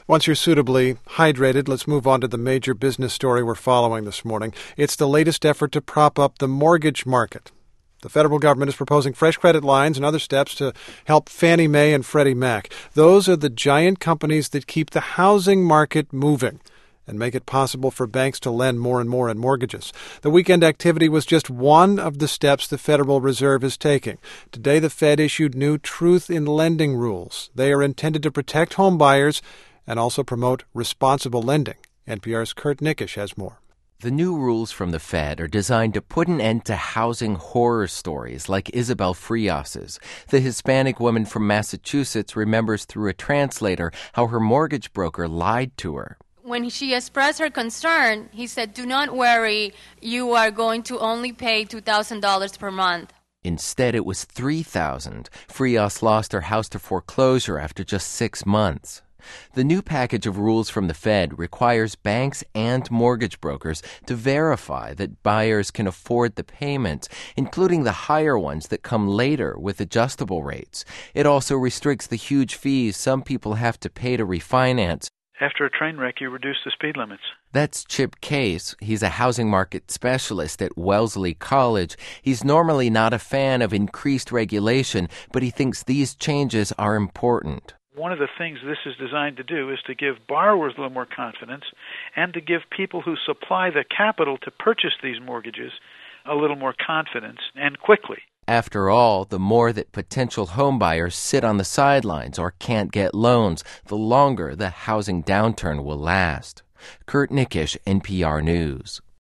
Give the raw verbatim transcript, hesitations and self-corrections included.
Once you're suitably hydrated, let's move on to the major business story we're following this morning. It's the latest effort to prop up the mortgage market. The federal government is proposing fresh credit lines and other steps to help Fannie Mae and Freddie Mac. Those are the giant companies that keep the housing market moving and make it possible for banks to lend more and more in mortgages. The weekend activity was just one of the steps the Federal Reserve is taking. Today, the Fed issued new Truth in Lending rules. They are intended to protect home buyers and also promote responsible lending. N P R's Kurt Nickisch has more. The new rules from the Fed are designed to put an end to housing horror stories like Isabel Frias's. The Hispanic woman from Massachusetts remembers through a translator how her mortgage broker lied to her. When she expressed her concern, he said, "Do not worry, you are going to only pay two thousand dollars per month." Instead, it was three thousand dollars. Frias lost her house to foreclosure after just six months. The new package of rules from the Fed requires banks and mortgage brokers to verify that buyers can afford the payments, including the higher ones that come later with adjustable rates. It also restricts the huge fees some people have to pay to refinance. After a train wreck, you reduce the speed limits. That's Chip Case. He's a housing market specialist at Wellesley College. He's normally not a fan of increased regulation, but he thinks these changes are important. One of the things this is designed to do is to give borrowers a little more confidence and to give people who supply the capital to purchase these mortgages a little more confidence and quickly. After all, the more that potential homebuyers sit on the sidelines or can't get loans, the longer the housing downturn will last. Kurt Nickisch, N P R News.